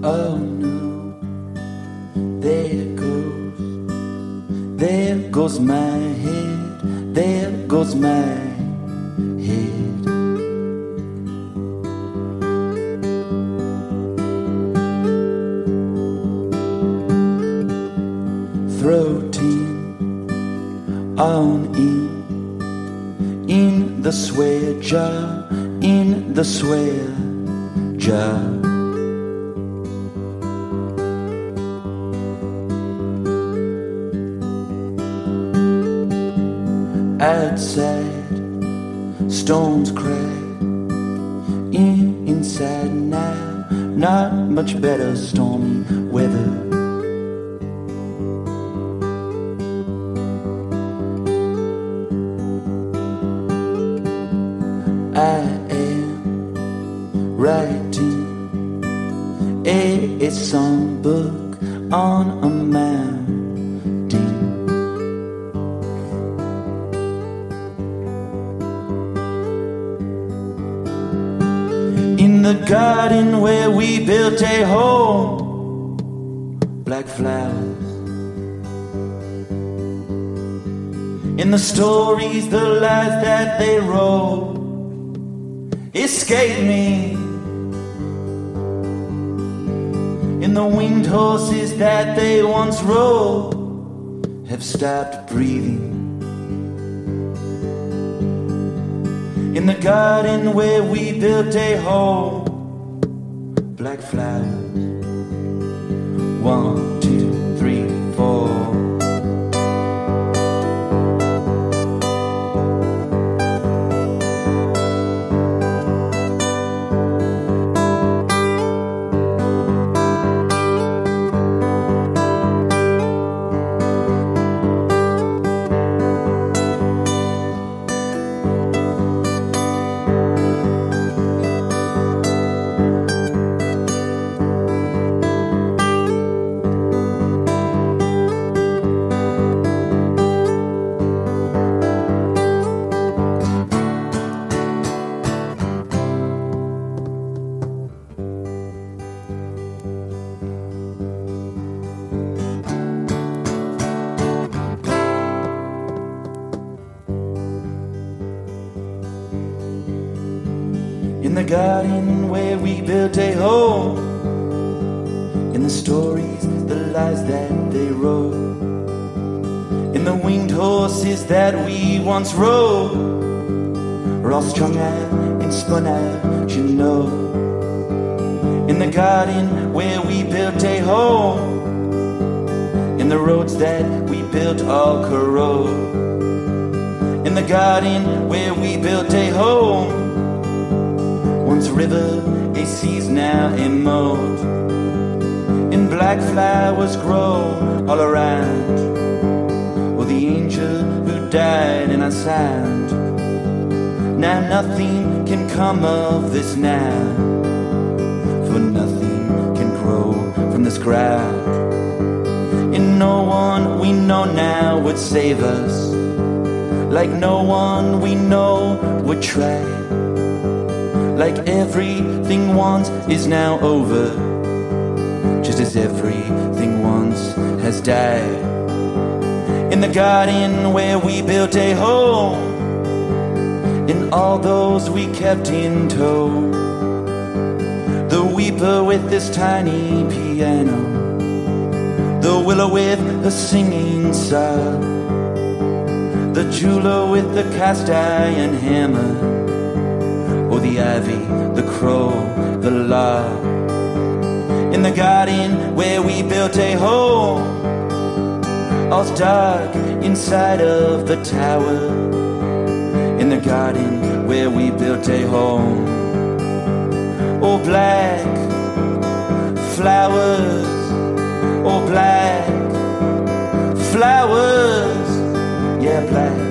Oh no, there goes my head, there goes my head. Throating on in the swear jar, in the swear jar. Outside, storms crack. Inside now, not much better stormy weather. I am writing a songbook on a mountain. In the garden where we built a home, black flowers. In the stories, the lies that they wrote escape me. In the winged horses that they once rode have stopped breathing. In the garden where we built a home, black flowers. 1, 2, 3, 4. In the garden where we built a home, in the stories, the lies that they wrote, in the winged horses that we once rode, are all strung out and spun out, you know. In the garden where we built a home, in the roads that we built all corrode. In the garden where we built a home, once river, a sea's now a moat. And black flowers grow all around. Oh, the angel who died in our sound. Now nothing can come of this now, for nothing can grow from this ground. And no one we know now would save us, like no one we know would try. Like everything once is now over, just as everything once has died. In the garden where we built a home, and all those we kept in tow. The weeper with this tiny piano, the willow with a singing sod, the jeweler with the cast iron hammer, or the ivy, the crow, the lark. In the garden where we built a home, all's dark inside of the tower. In the garden where we built a home, oh black flowers, oh black flowers, yeah, black